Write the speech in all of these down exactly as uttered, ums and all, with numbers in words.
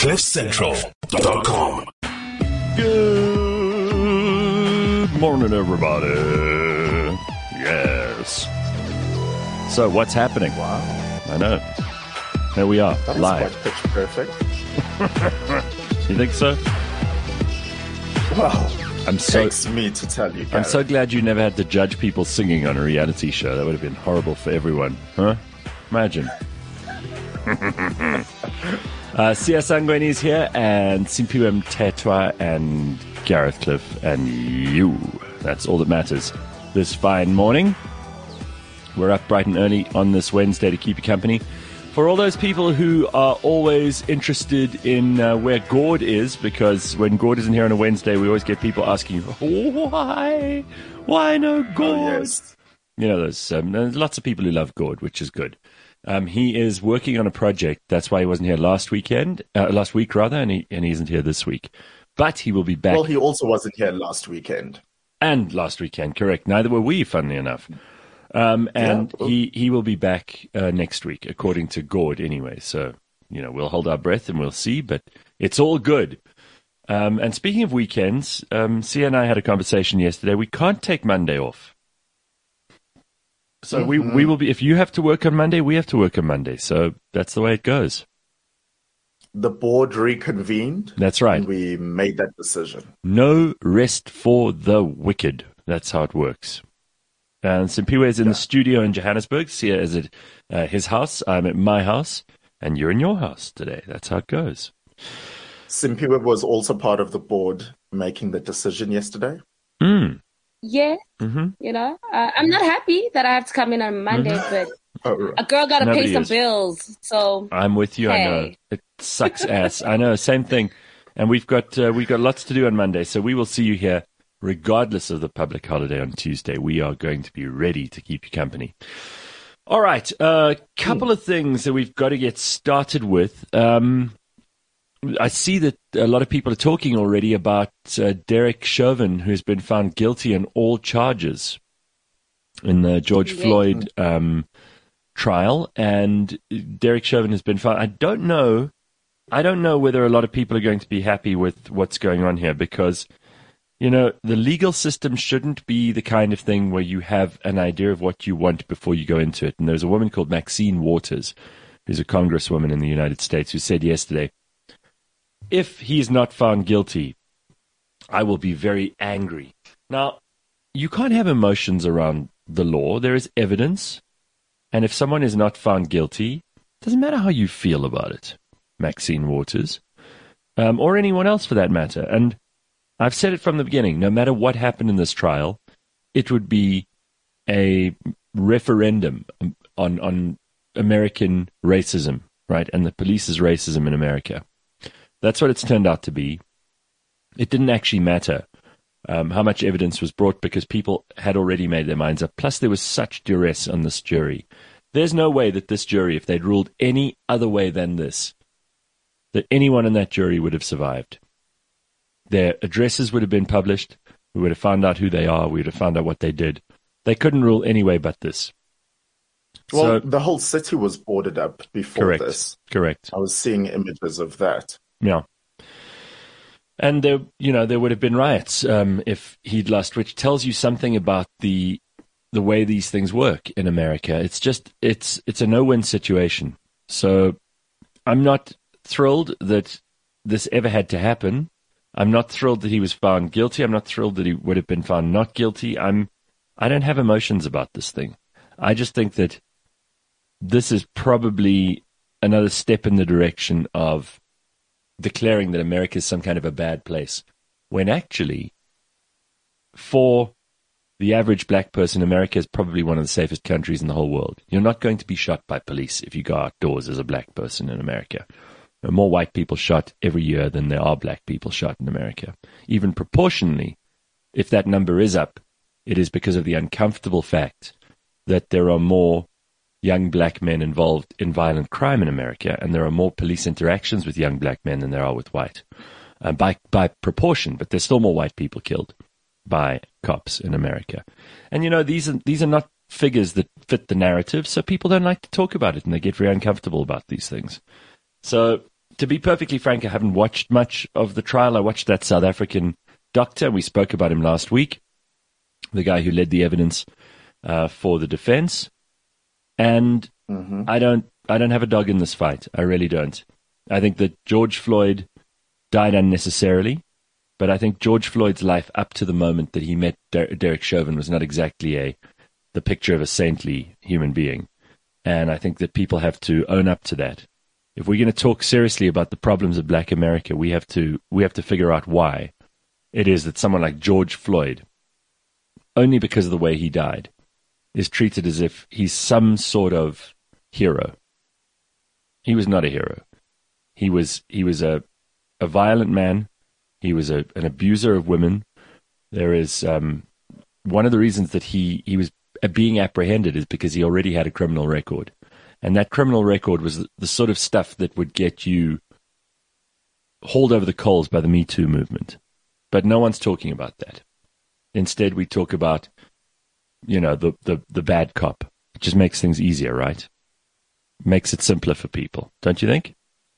cliff central dot com. Good morning, everybody. Yes. So, what's happening? Wow. I know. Here we are, That live. quite pitch perfect. You think so? Well, I'm so takes me to tell you, I'm Gareth. so glad you never had to judge people singing on a reality show. That would have been horrible for everyone, huh? Imagine. uh, Sia Sangweni's here, and Simpiwe Mtetwa, and Gareth Cliff, and you. That's all that matters this fine morning. We're up bright and early on this Wednesday to keep you company. For all those people who are always interested in uh, where Gord is, because when Gord isn't here on a Wednesday, we always get people asking, why? Why no Gord? Oh, yes. You know, there's, um, there's lots of people who love Gord, which is good. Um, he is working on a project. That's why he wasn't here last weekend, uh, last week rather, and he, and he isn't here this week. But he will be back. Well, he also wasn't here last weekend. And last weekend, correct. Neither were we, funnily enough. Um, and Yeah. he, he will be back uh, next week, according to Gord anyway. So, you know, we'll hold our breath and we'll see, but it's all good. Um, and speaking of weekends, um, Sia and I had a conversation yesterday. We can't take Monday off. So Mm-hmm. we, we will be, if you have to work on Monday, we have to work on Monday. So that's the way it goes. The board reconvened. That's right. And we made that decision. No rest for the wicked. That's how it works. And Simpiwe is in Yeah. the studio in Johannesburg. Sia is at uh, his house. I'm at my house. And you're in your house today. That's how it goes. Simpiwe was also part of the board making the decision yesterday. Mm. Yeah, Mm-hmm. you know, uh, I'm not happy that I have to come in on Monday, but Oh, right. a girl got to Nobody pay some is. bills. So I'm with you. I know Hey. it sucks ass. I know, same thing. And we've got uh, we've got lots to do on Monday, so we will see you here, regardless of the public holiday on Tuesday. We are going to be ready to keep you company. All right, a uh, couple of things that we've got to get started with. Um, I see that a lot of people are talking already about uh, Derek Chauvin, who's been found guilty on all charges in the George Yeah. Floyd um, trial, and Derek Chauvin has been found. I don't know. I don't know whether a lot of people are going to be happy with what's going on here, because, you know, the legal system shouldn't be the kind of thing where you have an idea of what you want before you go into it. And there's a woman called Maxine Waters, who's a congresswoman in the United States, who said yesterday, if he's not found guilty, I will be very angry. Now, you can't have emotions around the law. There is evidence. And if someone is not found guilty, it doesn't matter how you feel about it, Maxine Waters, um, or anyone else for that matter. And I've said it from the beginning, no matter what happened in this trial, it would be a referendum on, on American racism, right? And the police's racism in America. That's what it's turned out to be. It didn't actually matter um, how much evidence was brought, because people had already made their minds up. Plus, there was such duress on this jury. There's no way that this jury, if they'd ruled any other way than this, that anyone in that jury would have survived. Their addresses would have been published. We would have found out who they are. We would have found out what they did. They couldn't rule any way but this. Well, So- the whole city was boarded up before Correct. this. Correct. I was seeing images of that. Yeah. And there, you know, there would have been riots um, if he'd lost, which tells you something about the the way these things work in America. It's just it's it's a no-win situation. So I'm not thrilled that this ever had to happen. I'm not thrilled that he was found guilty. I'm not thrilled that he would have been found not guilty. I'm I don't have emotions about this thing. I just think that this is probably another step in the direction of declaring that America is some kind of a bad place, when actually, for the average black person, America is probably one of the safest countries in the whole world. You're not going to be shot by police if you go outdoors as a black person in America. There are more white people shot every year than there are black people shot in America. Even proportionally, if that number is up, it is because of the uncomfortable fact that there are more young black men involved in violent crime in America, and there are more police interactions with young black men than there are with white, uh, by by proportion. But there's still more white people killed by cops in America. And you know, these are these are not figures that fit the narrative, so people don't like to talk about it, and they get very uncomfortable about these things. So to be perfectly frank, I haven't watched much of the trial. I watched that South African doctor. We spoke about him last week, the guy who led the evidence uh, for the defense. And mm-hmm. I don't, I don't have a dog in this fight. I really don't. I think that George Floyd died unnecessarily, but I think George Floyd's life up to the moment that he met Der- Derek Chauvin was not exactly a the picture of a saintly human being. And I think that people have to own up to that. If we're going to talk seriously about the problems of Black America, we have to we have to figure out why it is that someone like George Floyd, only because of the way he died, is treated as if he's some sort of hero. He was not a hero. He was he was a a violent man. He was a, an abuser of women. There is um, one of the reasons that he, he was being apprehended is because he already had a criminal record. And that criminal record was the, the sort of stuff that would get you hauled over the coals by the Me Too movement. But no one's talking about that. Instead, we talk about, you know, the, the, the bad cop. It just makes things easier, right? Makes it simpler for people, don't you think?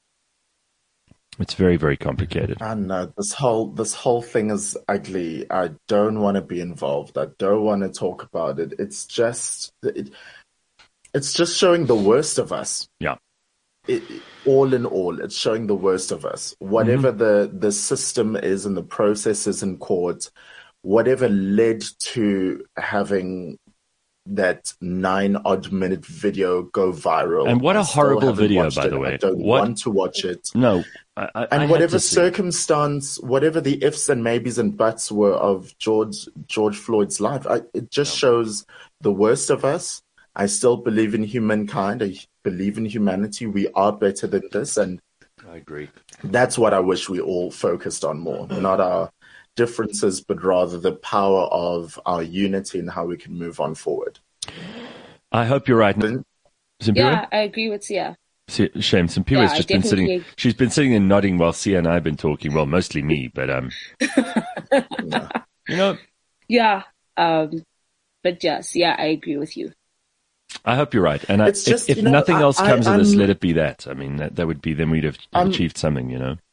It's very, very complicated. I know this whole this whole thing is ugly. I don't want to be involved. I don't want to talk about it. It's just it, it's just showing the worst of us. Yeah. It, all in all, it's showing the worst of us. Whatever mm-hmm. the the system is and the processes in court, whatever led to having that nine odd minute video go viral. And what a horrible video, by the way. I don't what? want to watch it. No. I, I, and I whatever circumstance, whatever the ifs and maybes and buts were of George George Floyd's life, I, it just shows the worst of us. I still believe in humankind. I believe in humanity. We are better than this. And I agree. That's what I wish we all focused on more, not our differences, but rather the power of our unity and how we can move on forward. I hope you're right. Yeah, I agree with Sia. Shame. Simpiwe yeah, has just been sitting. Agree. She's been sitting and nodding while Sia and I have been talking. Well, mostly me, but um, yeah. you know. Yeah, um, but yes, yeah, I agree with you. I hope you're right. And I, just, if, if you know, nothing I, else comes I, of this, I'm, let it be that. I mean, that, that would be then we'd have I'm, achieved something. You know.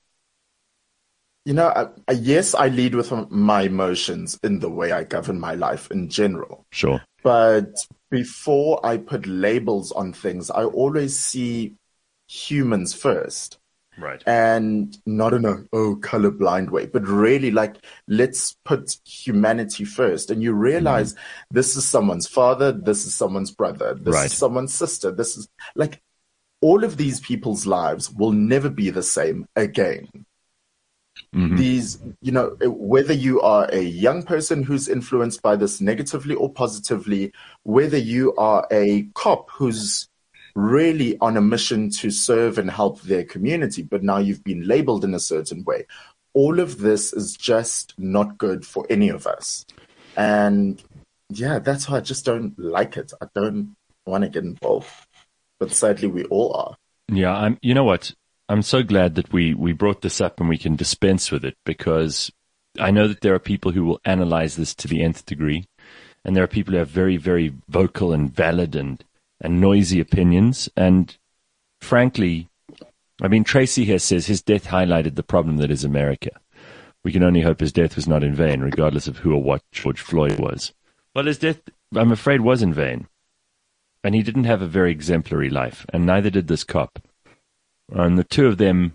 You know, I, I, yes, I lead with my emotions in the way I govern my life in general. Sure. But before I put labels on things, I always see humans first. Right. And not in a, oh, colorblind way, but really like, let's put humanity first. And you realize mm-hmm. this is someone's father, this is someone's brother, this right. is someone's sister. This is like all of these people's lives will never be the same again. Mm-hmm. These, you know, whether you are a young person who's influenced by this negatively or positively, whether you are a cop who's really on a mission to serve and help their community, but now you've been labeled in a certain way. All of this is just not good for any of us. And yeah, that's why I just don't like it. I don't want to get involved. But sadly, we all are. Yeah, I'm, you know what? I'm so glad that we, we brought this up and we can dispense with it, because I know that there are people who will analyze this to the nth degree. And there are people who have very, very vocal and valid and and noisy opinions. And frankly, I mean, Tracy here says his death highlighted the problem that is America. We can only hope his death was not in vain, regardless of who or what George Floyd was. Well, his death, I'm afraid, was in vain. And he didn't have a very exemplary life, and neither did this cop. And the two of them,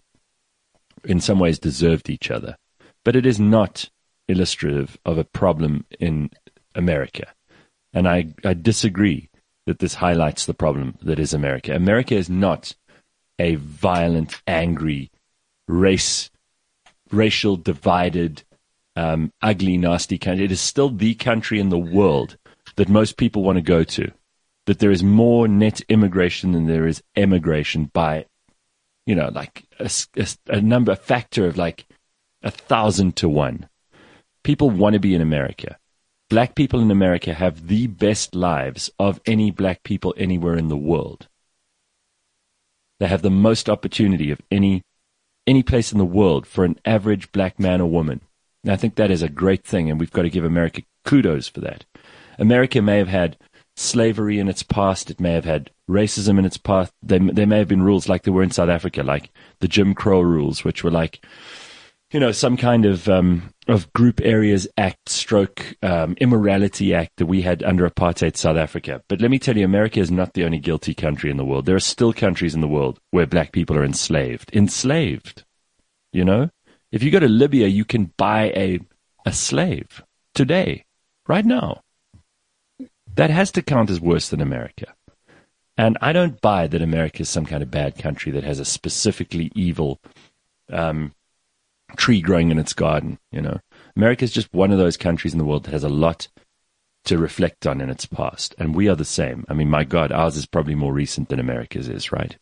in some ways, deserved each other. But it is not illustrative of a problem in America. And I, I disagree that this highlights the problem that is America. America is not a violent, angry, race, racial, divided, um, ugly, nasty country. It is still the country in the world that most people want to go to. That there is more net immigration than there is emigration by, you know, like a, a, a number, a factor of like a thousand to one. People want to be in America. Black people in America have the best lives of any black people anywhere in the world. They have the most opportunity of any any place in the world for an average black man or woman. And I think that is a great thing, and we've got to give America kudos for that. America may have had slavery in its past. It may have had racism in its past. There, there may have been rules like there were in South Africa, like the Jim Crow rules, which were like, you know, some kind of um, of Group Areas Act stroke um, immorality act that we had under apartheid South Africa. But let me tell you, America is not the only guilty country in the world. There are still countries in the world where black people are enslaved. Enslaved. You know? If you go to Libya, you can buy a a slave today, right now. That has to count as worse than America. And I don't buy that America is some kind of bad country that has a specifically evil um, tree growing in its garden. You know, America is just one of those countries in the world that has a lot to reflect on in its past, and we are the same. I mean, my God, ours is probably more recent than America's is, right?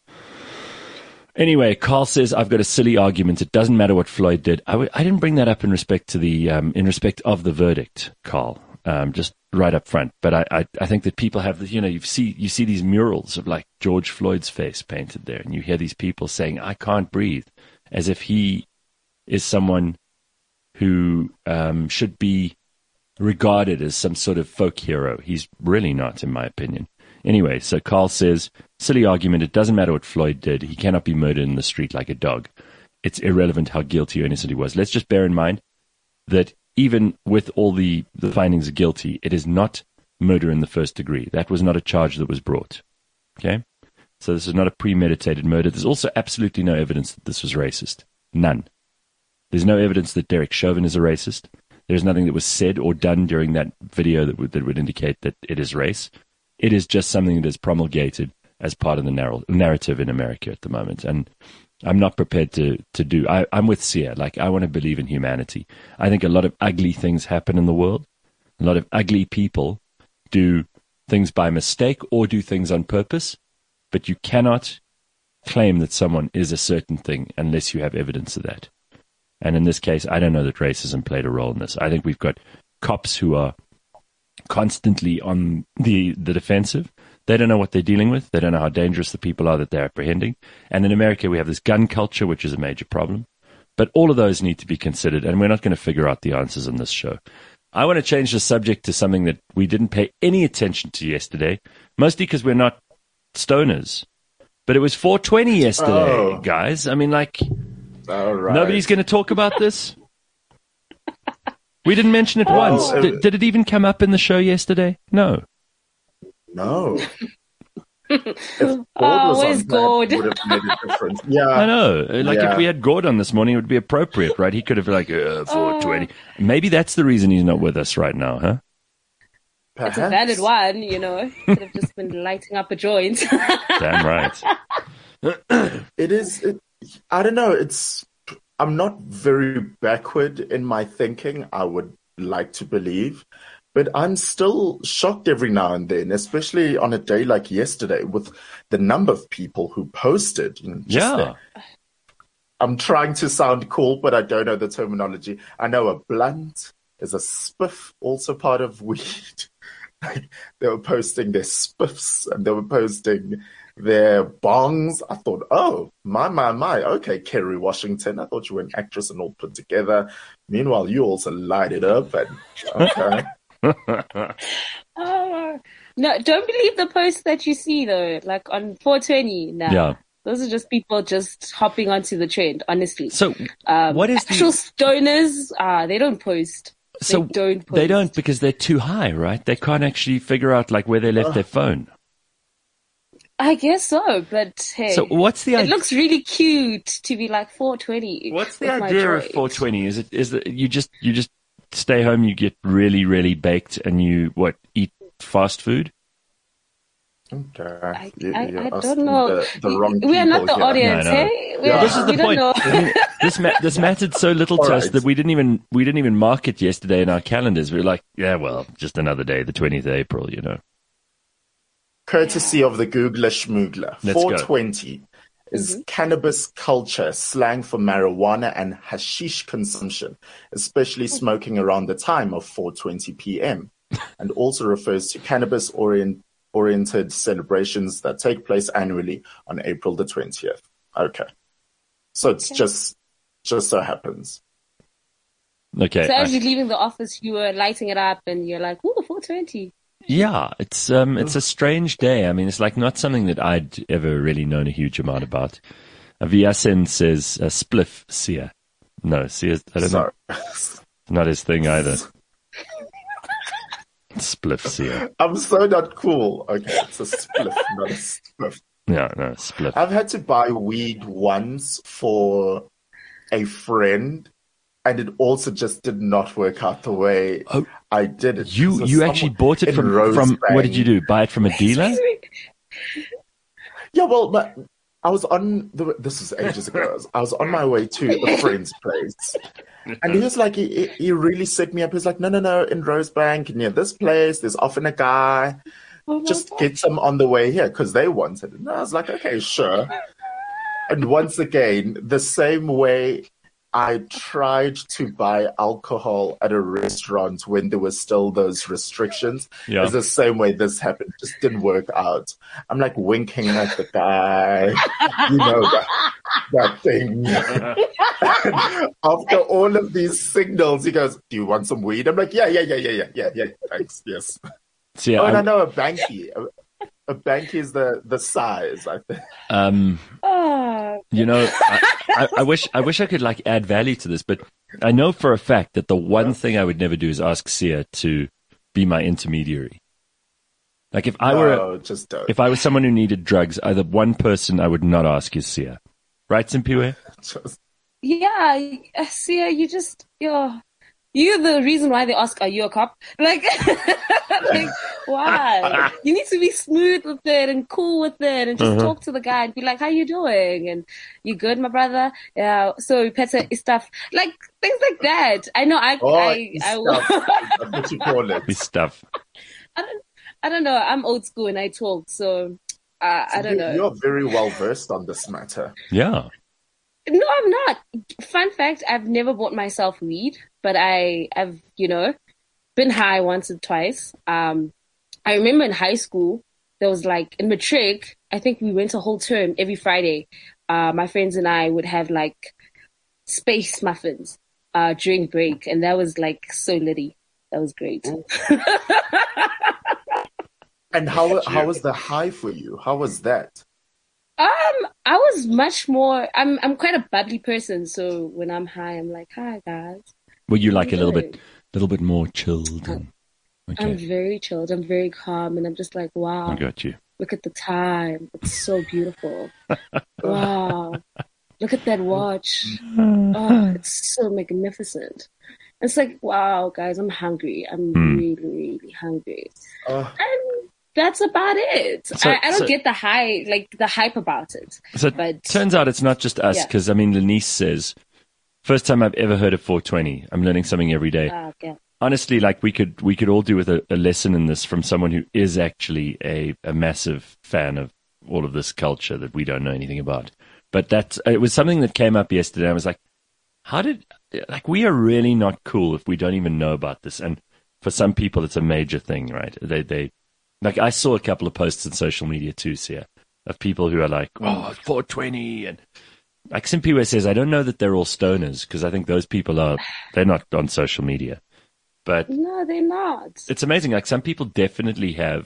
Anyway, Carl says, I've got a silly argument. It doesn't matter what Floyd did. I, w- I didn't bring that up in respect to the, um, in respect of the verdict, Carl, um, just right up front. But I, I, I think that people have, the, you know, you see, you see these murals of like George Floyd's face painted there, and you hear these people saying, I can't breathe, as if he is someone who um, should be regarded as some sort of folk hero. He's really not, in my opinion. Anyway, so Carl says, silly argument, it doesn't matter what Floyd did. He cannot be murdered in the street like a dog. It's irrelevant how guilty or innocent he was. Let's just bear in mind that even with all the, the findings of guilty, it is not murder in the first degree. That was not a charge that was brought. Okay? So this is not a premeditated murder. There's also absolutely no evidence that this was racist. None. There's no evidence that Derek Chauvin is a racist. There's nothing that was said or done during that video that would, that would indicate that it is race. It is just something that is promulgated as part of the narr- narrative in America at the moment. And I'm not prepared to, to do, I, I'm with Sia. Like, I want to believe in humanity. I think a lot of ugly things happen in the world. A lot of ugly people do things by mistake or do things on purpose. But you cannot claim that someone is a certain thing unless you have evidence of that. And in this case, I don't know that racism played a role in this. I think we've got cops who are constantly on the, the defensive. They don't know what they're dealing with. They don't know how dangerous the people are that they're apprehending. And in America, we have this gun culture, which is a major problem. But all of those need to be considered, and we're not going to figure out the answers on this show. I want to change the subject to something that we didn't pay any attention to yesterday, mostly because we're not stoners. But it was four twenty yesterday, oh. guys. I mean, like, all right. Nobody's going to talk about this? We didn't mention it oh, once. Uh, did, did it even come up in the show yesterday? No. No. If oh, where's Gord? Would have made a difference. Yeah. I know. Like, yeah. If we had Gord on this morning, it would be appropriate, right? He could have, like, uh, four twenty. Oh. Maybe that's the reason he's not with us right now, huh? Perhaps. It's a valid one, you know. Could have just been lighting up a joint. Damn right. It is, it, I don't know, it's, I'm not very backward in my thinking, I would like to believe. But I'm still shocked every now and then, especially on a day like yesterday, with the number of people who posted. You know, just yeah. There. I'm trying to sound cool, but I don't know the terminology. I know a blunt is a spiff, also part of weed. Like, they were posting their spiffs and they were posting their bongs. I thought, oh, my, my, my. Okay, Kerry Washington. I thought you were an actress and all put together. Meanwhile, you also light it up. And okay. Oh, no, don't believe the posts that you see though, like on four twenty now. Yeah. Those are just people just hopping onto the trend, honestly. So um, what is actual the... stoners? Uh, they don't post. So they don't post. They don't because they're too high, right? They can't actually figure out like where they left uh, their phone. I guess so, but hey. So what's the It idea? looks really cute to be like four twenty. What's the idea of four twenty? Is it is that you just you just stay home, you get really, really baked, and you, what, eat fast food? Okay. I, I, I don't know. The, the wrong we are not the here. audience, no, no. hey? Yeah. This is the point. I mean, this, ma- this mattered so little to right. us that we didn't even we didn't even mark it yesterday in our calendars. We were like, yeah, well, just another day, the twentieth of April, you know. Courtesy of the Googler Schmoogler. Let's four twenty go. Is mm-hmm. cannabis culture, slang for marijuana and hashish consumption, especially smoking around the time of four twenty p.m., and also refers to cannabis-oriented celebrations that take place annually on April the twentieth. Okay. So it's okay. just just so happens. Okay. So as I... you're leaving the office, you were lighting it up and you're like, ooh, four twenty. Yeah, it's um, it's a strange day. I mean, it's like not something that I'd ever really known a huge amount about. Uh, Viasen says uh, spliff Sia. No, Sia, I don't Sorry. know. Not his thing either. Spliff Sia. I'm so not cool. Okay, it's a spliff, not a spliff. Yeah, no, spliff. I've had to buy weed once for a friend, and it also just did not work out the way Oh, I did it. You So you actually someone bought it in from from Rosebank- what did you do? Buy it from a dealer? Yeah, well, but I was on the. This was ages ago. I was, I was on my way to a friend's place, and he was like, he, he really set me up. He was like, no, no, no, in Rosebank near this place, there's often a guy. Oh Just God. get some on the way here because they wanted it. And I was like, okay, sure. And once again, the same way I tried to buy alcohol at a restaurant when there was still those restrictions, Yeah. is the same way this happened. It just didn't work out. I'm like winking at the guy, you know, that, that thing. After all of these signals, he goes, do you want some weed? I'm like, yeah, yeah, yeah, yeah, yeah, yeah, yeah, thanks, yes. So, yeah, Oh, and I- I know a banky. A, a banky is the, the size, I think. um, Ah, you know, I, I, I wish I wish I could like add value to this, but I know for a fact that the one thing I would never do is ask Sia to be my intermediary. Like if I were No, just don't. if I was someone who needed drugs, either one person I would not ask is Sia. Right, Simpiwe? Just, yeah, uh, Sia, you just you're you're the reason why they ask, "Are you a cop?" Like, like why? You need to be smooth with it and cool with it, and just Uh-huh. talk to the guy and be like, "How you doing?" And you good, my brother? Yeah. So better stuff, like things like that. I know. I oh, I I, stuff. That's what you call it. This stuff. I don't I don't know. I'm old school and I talk, so uh, I don't You- know. You're very well versed on this matter. Yeah. No, I'm not. Fun fact, I've never bought myself weed, but I have, you know, been high once or twice. Um, I remember in high school, there was like, in matric, I think we went a whole term every Friday. Uh, my friends and I would have like space muffins uh, during break, and that was like so litty. That was great. And how how was the high for you? How was that? Um, I was much more. I'm I'm quite a bubbly person, so when I'm high, I'm like, "Hi guys." Were you like a little Good. bit little bit more chilled and I'm okay. very chilled. I'm very calm, and I'm just like, wow, I got you. look at the time. It's so beautiful. Wow, look at that watch. Oh, it's so magnificent. It's like, wow, guys, I'm hungry. I'm Hmm. really, really hungry. Uh, And that's about it. So- I, I don't so- get the high, like the hype about it. So it But turns out it's not just us, Yeah. because I mean, Lenice says, first time I've ever heard of four twenty. I'm learning something every day. ah, okay. Honestly, like we could we could all do with a, a lesson in this from someone who is actually a, a massive fan of all of this culture that we don't know anything about. But that it was something that came up yesterday. I was like, how did like we are really not cool if we don't even know about this. And for some people, it's a major thing, right? They they like I saw a couple of posts on social media too, Sia, of people who are like, oh, it's four twenty and. Like Simpiwe says, I don't know that they're all stoners because I think those people are, they're not on social media. But No, they're not. it's amazing. Like some people definitely have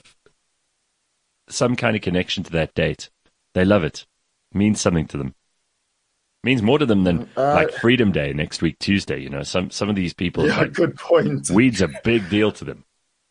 some kind of connection to that date. They love it. It means something to them. It means more to them than Uh, like Freedom Day next week, Tuesday. You know, some, some of these people, yeah, like, good point. weed's a big deal to them.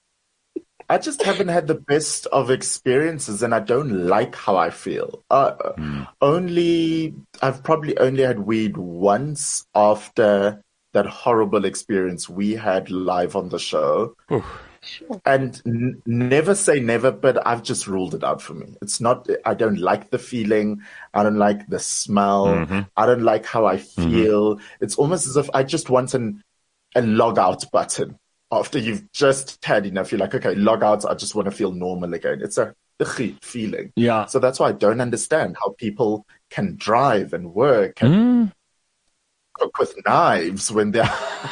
I just haven't had the best of experiences, and I don't like how I feel. Uh, Mm. Only I've probably only had weed once after that horrible experience we had live on the show, Sure. and n- never say never, but I've just ruled it out for me. It's not. I don't like the feeling. I don't like the smell. Mhm. I don't like how I feel. It's almost as if I just want an a log out button. After you've just had enough, you're like, okay, log out. I just want to feel normal again. It's a icky feeling. Yeah. So that's why I don't understand how people can drive and work and Mm. cook with knives when they're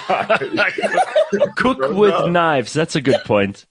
Cook Don't with know. knives. That's a good point.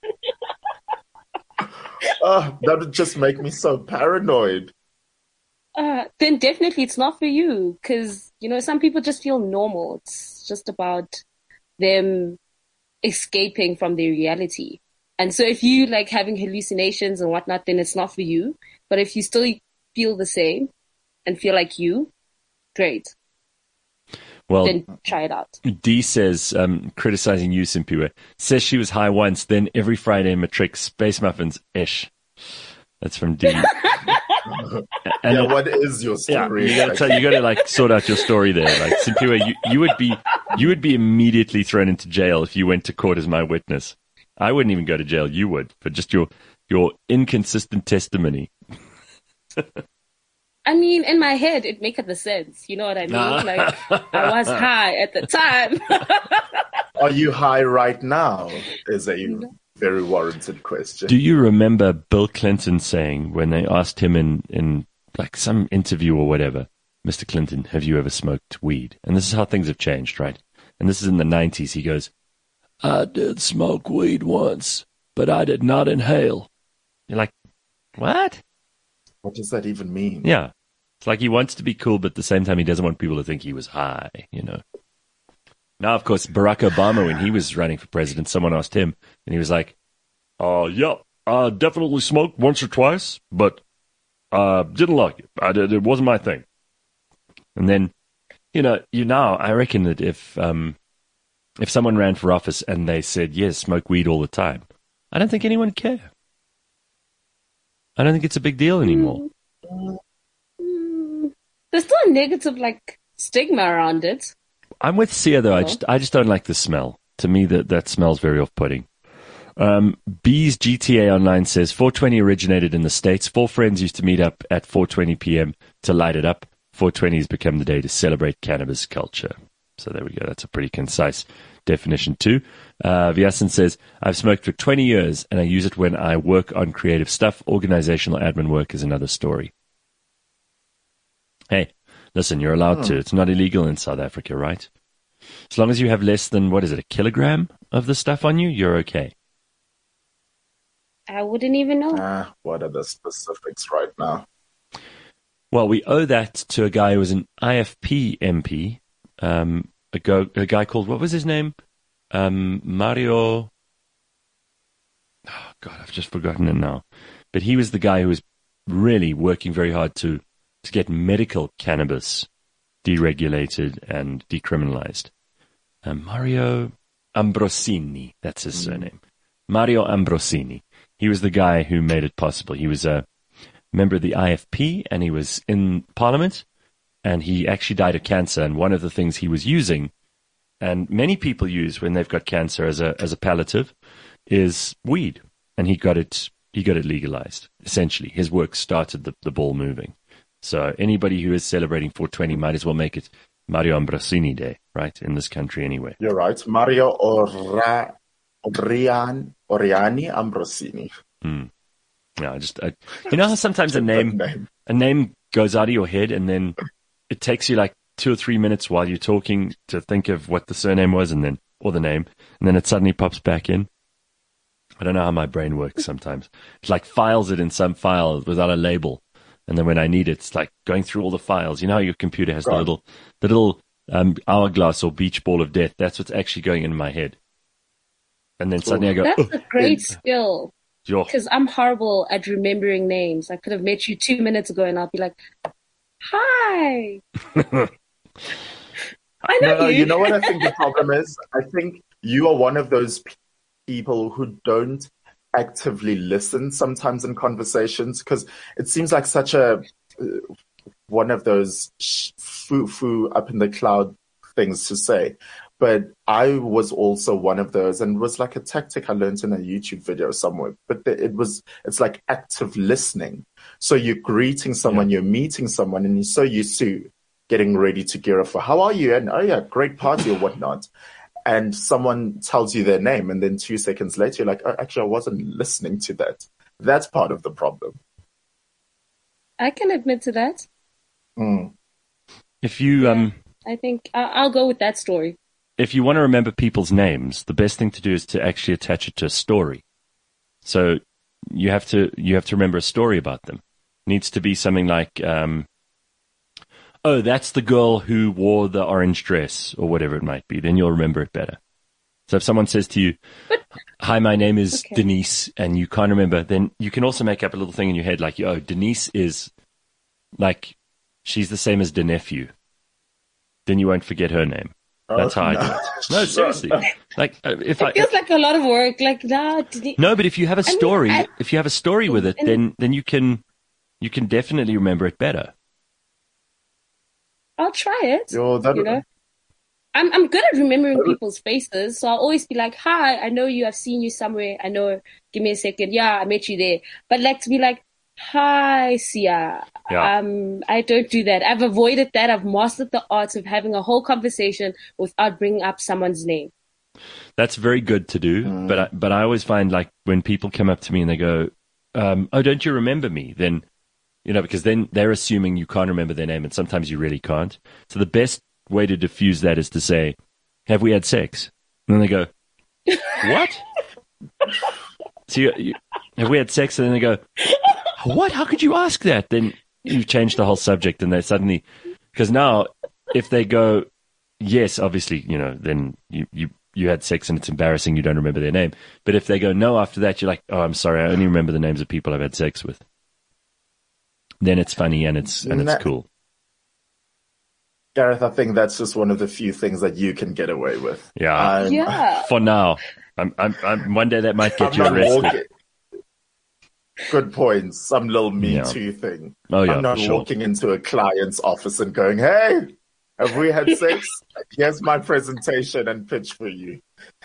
oh, that would just make me so paranoid. Uh, then definitely it's not for you because, you know, some people just feel normal. It's just about them escaping from their reality. And so if you like having hallucinations and whatnot, then it's not for you. But if you still feel the same and feel like you, great. Well, then try it out. Dee says, um, criticizing you, Simpiwe, says she was high once, then every Friday in Matrix, space muffins, ish. That's from Dee. And yeah, what is your story? Yeah, you gotta tell, you gotta like sort out your story there. Like Simpiwe, you, you would be you would be immediately thrown into jail if you went to court as my witness. I wouldn't even go to jail. You would, for just your your inconsistent testimony. I mean, in my head, it makes the sense. You know what I mean? Like, I was high at the time. Are you high right now? Is a very warranted question. Do you remember Bill Clinton saying when they asked him in, in like some interview or whatever, Mister Clinton, have you ever smoked weed? And this is how things have changed, right? And this is in the nineties. He goes, I did smoke weed once, but I did not inhale. You're like, what? What does that even mean? Yeah. It's like he wants to be cool, but at the same time, he doesn't want people to think he was high, you know. Now, of course, Barack Obama, when he was running for president, someone asked him, and he was like, uh, yeah, I definitely smoked once or twice, but uh, didn't like it. I did, it wasn't my thing. And then, you know, you know, I reckon that if um, if someone ran for office and they said, yes, smoke weed all the time, I don't think anyone would care. I don't think it's a big deal anymore. Mm. There's still a negative, like, stigma around it. I'm with Sia, though. Oh. I just I just don't like the smell. To me, that, that smells very off-putting. Um, B's G T A Online says, four twenty originated in the States. Four friends used to meet up at four twenty p.m. to light it up. four twenty has become the day to celebrate cannabis culture. So there we go. That's a pretty concise definition, too. Uh, Vyasan says, I've smoked for twenty years, and I use it when I work on creative stuff. Organizational admin work is another story. Hey, listen, you're allowed oh. to. It's not illegal in South Africa, right? As long as you have less than, what is it, a kilogram of the stuff on you, you're okay. I wouldn't even know. Ah, what are the specifics right now? Well, we owe that to a guy who was an I F P M P, um, a, go, a guy called, what was his name? Um, Mario. Oh, God, I've just forgotten it now. But he was the guy who was really working very hard to, to get medical cannabis deregulated and decriminalized. Um, Mario Ambrosini, that's his mm. surname. Mario Ambrosini. He was the guy who made it possible. He was a member of the I F P, and he was in Parliament, and he actually died of cancer. And one of the things he was using, and many people use when they've got cancer as a as a palliative, is weed. And he got it he got it legalized. Essentially, his work started the, the ball moving. So anybody who is celebrating four twenty might as well make it Mario Ambrosini Day, right? In this country, anyway. You're right, Mario Ora, Orian, Oriani Ambrosini. Hmm. No, I just I, you know how sometimes a name, name a name goes out of your head, and then it takes you like two or three minutes while you're talking to think of what the surname was, and then or the name, and then it suddenly pops back in. I don't know how my brain works sometimes. It like files it in some file without a label, and then when I need it, it's like going through all the files. You know how your computer has right. the little the little um, hourglass or beach ball of death. That's what's actually going in my head. And then suddenly I go, that's oh, a great skill. Because I'm horrible at remembering names. I could have met you two minutes ago and I'll be like, hi. I know no, you. You know what I think the problem is? I think you are one of those people who don't actively listen sometimes in conversations, because it seems like such a uh, one of those foo-foo up in the cloud things to say. But I was also one of those, and it was like a tactic I learned in a YouTube video somewhere. But it was, it's like active listening. So you're greeting someone, yeah. you're meeting someone, and you're so used to getting ready to gear up for, how are you? And, oh yeah, great party or whatnot. And someone tells you their name, and then two seconds later, you're like, oh, actually, I wasn't listening to that. That's part of the problem. I can admit to that. Mm. If you, yeah, um, I think I'll, I'll go with that story. If you want to remember people's names, the best thing to do is to actually attach it to a story. So you have to you have to remember a story about them. It needs to be something like, um, oh, that's the girl who wore the orange dress, or whatever it might be. Then you'll remember it better. So if someone says to you, But, hi, my name is okay. Denise, and you can't remember, then you can also make up a little thing in your head like, oh, Denise is like, she's the same as the nephew. Then you won't forget her name. That's Oh, how no. I do it. No, seriously. Like, uh, if I. It feels like a lot of work. Like, nah, did he- No, but if you have a I mean, story, I- if you have a story with it, and- then, then you can, you can definitely remember it better. I'll try it. Yo, that, You know, I'm I'm good at remembering people's faces, so I'll always be like, "Hi, I know you. I've seen you somewhere. I know. Give me a second. Yeah, I met you there." But like to be like, "Hi, Sia." Yeah. Um, I don't do that. I've avoided that. I've mastered the art of having a whole conversation without bringing up someone's name. That's very good to do, Mm. but I, but I always find like when people come up to me and they go, um, "Oh, don't you remember me?" Then, you know, because then they're assuming you can't remember their name, and sometimes you really can't. So the best way to diffuse that is to say, "Have we had sex?" And then they go, "What?" So you, you, have we had sex? And then they go, "What? How could you ask that?" Then you've changed the whole subject, and they suddenly, because now if they go, yes, obviously, you know, then you, you, you had sex and it's embarrassing, you don't remember their name. But if they go no after that, you're like, oh, I'm sorry, I only remember the names of people I've had sex with. Then it's funny and it's and it's That- cool. Gareth, I think that's just one of the few things that you can get away with. Yeah. I'm, Yeah. For now, I'm, I'm, I'm, one day that might get I'm you not arrested. walking. Good point. Some little Me Yeah. Too thing. Oh yeah, I'm not for sure. walking into a client's office and going, "Hey, have we had sex? Here's my presentation and pitch for you."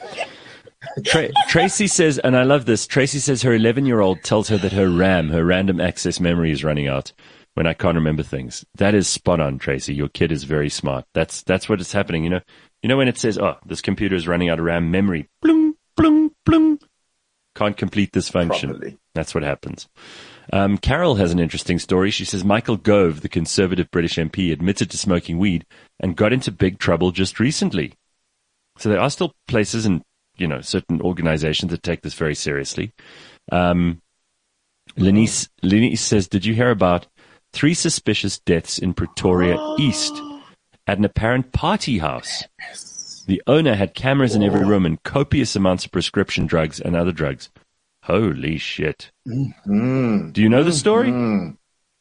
Tra- Tracy says, and I love this. Tracy says her eleven-year-old tells her that her RAM, her random access memory, is running out when I can't remember things. That is spot on, Tracy. Your kid is very smart. That's that's what is happening. You know, you know when it says, "Oh, this computer is running out of RAM memory," bloom, bloom, bloom. Can't complete this function. Properly. That's what happens. Um, Carol has an interesting story. She says Michael Gove, the conservative British M P, admitted to smoking weed and got into big trouble just recently. So there are still places and, you know, certain organizations that take this very seriously. Um, Lenice, Lenice says, did you hear about three suspicious deaths in Pretoria East at an apparent party house? The owner had cameras in every room and copious amounts of prescription drugs and other drugs. Holy shit. Mm. Do you know the story? Mm.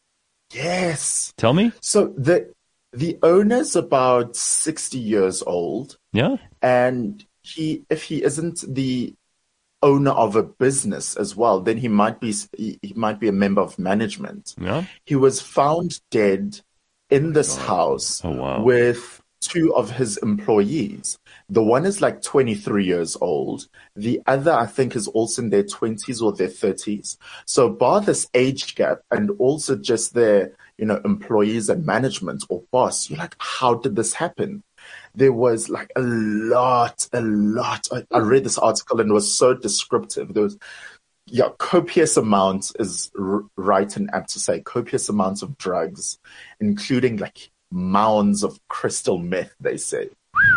Yes. Tell me. So the the owner's about sixty years old, Yeah? and he if he isn't the owner of a business as well, then he might be he he might be a member of management. Yeah? He was found dead in this house Oh, wow. with two of his employees. The one is like twenty-three years old. The other, I think, is also in their twenties or their thirties. So bar this age gap and also just their, you know, employees and management or boss, you're like, how did this happen? There was like a lot, a lot. I, I read this article and it was so descriptive. There was, yeah, copious amounts is r- right and apt to say, copious amounts of drugs, including like mounds of crystal meth, they say.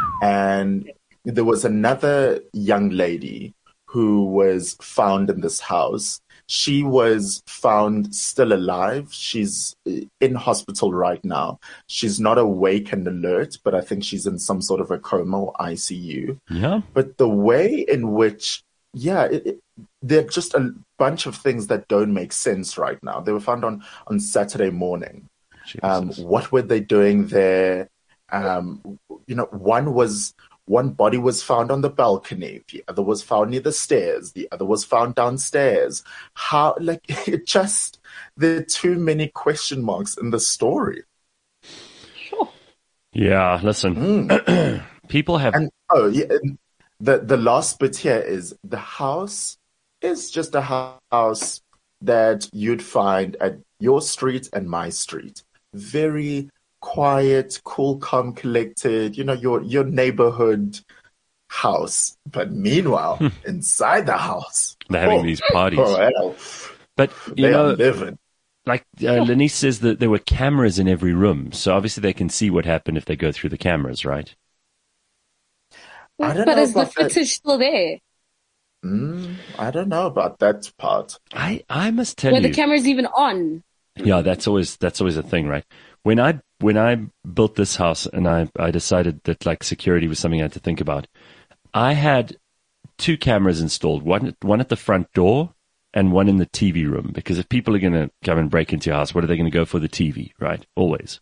And there was another young lady who was found in this house. She was found still alive. She's in hospital right now. She's not awake and alert, but I think she's in some sort of a coma or I C U. Yeah? But the way in which, yeah, it, it, there are just a bunch of things that don't make sense right now. They were found on, on Saturday morning. Um, Jesus. what were they doing there? Um, you know, one was one body was found on the balcony, the other was found near the stairs, the other was found downstairs. How, like, it just there are too many question marks in the story. Sure. Yeah, listen. Mm. People have. And oh, yeah, and the the last bit here is the house is just a house that you'd find at your street and my street. Very quiet, cool, calm, collected, you know, your your neighborhood house. But meanwhile, inside the house, They're having oh, these parties. oh, hell, But, you they know, are living. like uh, Lenice says that there were cameras in every room. So obviously they can see what happened if they go through the cameras, right? I don't But know is the about that. footage still there? Mm, I don't know about that part. I, I must tell Were you. the cameras even on? Yeah, that's always that's always a thing, right? When I when I built this house and I I decided that like security was something I had to think about. I had two cameras installed, one, one at the front door and one in the T V room, because if people are going to come and break into your house, what are they going to go for? The T V, right? Always.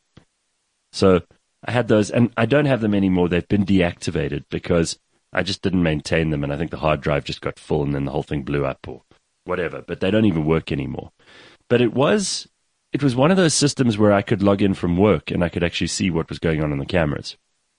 So I had those, and I don't have them anymore. They've been deactivated because I just didn't maintain them, and I think the hard drive just got full, and then the whole thing blew up or whatever. But they don't even work anymore. But it was it was one of those systems where I could log in from work, and I could actually see what was going on in the cameras.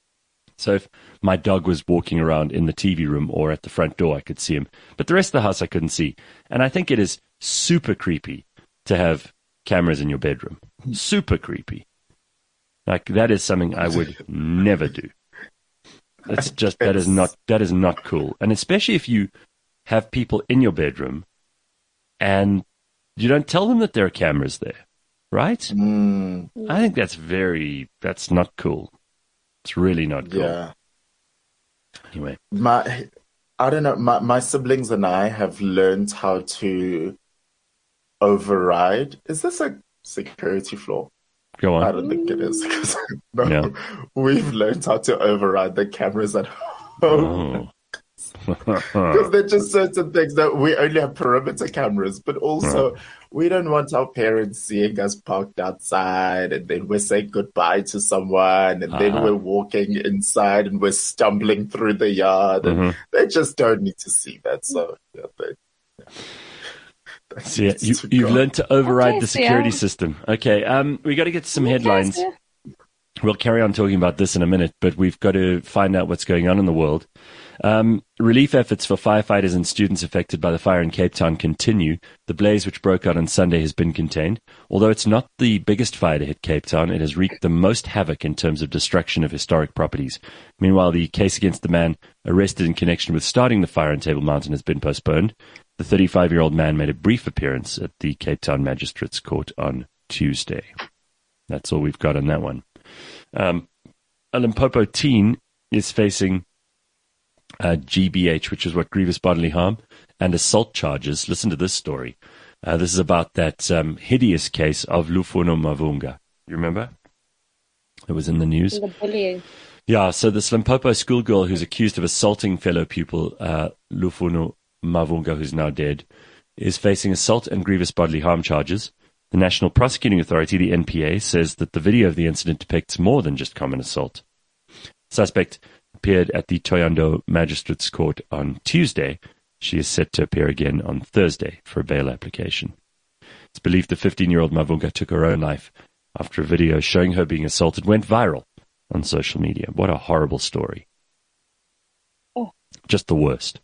So if my dog was walking around in the T V room or at the front door, I could see him. But the rest of the house I couldn't see. And I think it is super creepy to have cameras in your bedroom. Super creepy. Like, that is something I would never do. It's just, that is not, that is not cool. And especially if you have people in your bedroom and you don't tell them that there are cameras there, right? Mm. I think that's very, that's not cool. It's really not cool. Yeah. Anyway. My, I don't know, my, my siblings and I have learned how to override. Is this a security flaw? Go on. I don't think it is. Because no, Yeah. we've learned how to override the cameras at home. Oh. Because there are just certain things that we only have perimeter cameras, but also we don't want our parents seeing us parked outside and then we're saying goodbye to someone and then Uh-huh. we're walking inside and we're stumbling through the yard and Mhm. they just don't need to see that. So, yeah, they, yeah. That So, yeah, needs you, to you've go. learned to override Okay, the so security yeah. system. Okay, um, we got to get to some Okay, headlines. so- We'll carry on talking about this in a minute, but we've got to find out what's going on in the world. Um, relief efforts for firefighters and students affected by the fire in Cape Town continue. The blaze, which broke out on Sunday, has been contained. Although it's not the biggest fire to hit Cape Town, it has wreaked the most havoc in terms of destruction of historic properties. Meanwhile, the case against the man arrested in connection with starting the fire in Table Mountain has been postponed. The thirty-five-year-old man made a brief appearance at the Cape Town Magistrates Court on Tuesday. That's all we've got on that one. Um, a Limpopo teen is facing uh, G B H, which is what, grievous bodily harm, and assault charges. Listen to this story. Uh, this is about that um, hideous case of Lufuno Mavunga. You remember? It was in the news. The bullying. Yeah, so this Limpopo schoolgirl who's accused of assaulting fellow pupil, uh, Lufuno Mavunga, who's now dead, is facing assault and grievous bodily harm charges. The National Prosecuting Authority, the N P A, says that the video of the incident depicts more than just common assault. Suspect appeared at the Thohoyandou Magistrates Court on Tuesday. She is set to appear again on Thursday for a bail application. It's believed the fifteen-year-old Mavunga took her own life after a video showing her being assaulted went viral on social media. What a horrible story. Oh. Just the worst.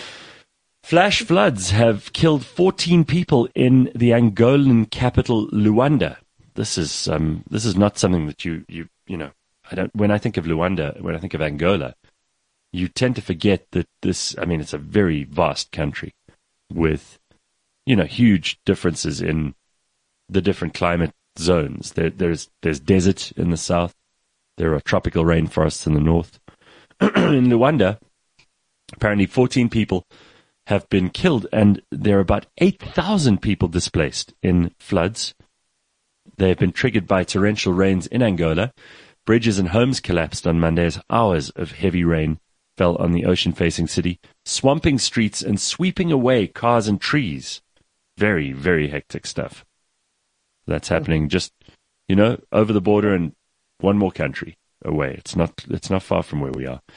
Flash floods have killed fourteen people in the Angolan capital, Luanda. This is um, this is not something that you, you you know. I don't. When I think of Luanda, when I think of Angola, you tend to forget that this. I mean, it's a very vast country with, you know, huge differences in the different climate zones. There, there's there's desert in the south. There are tropical rainforests in the north. In Luanda, apparently fourteen people have been killed, and there are about eight thousand people displaced in floods. They have been triggered by torrential rains in Angola. Bridges and homes collapsed on Monday as hours of heavy rain fell on the ocean-facing city, swamping streets and sweeping away cars and trees. Very, very hectic stuff. That's happening just, you know, over the border and one more country away. It's not, it's not far from where we are.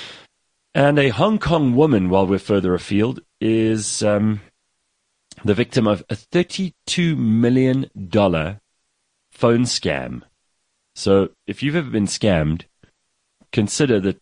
And a Hong Kong woman, while we're further afield, is um, the victim of a thirty-two million dollars phone scam. So if you've ever been scammed, consider that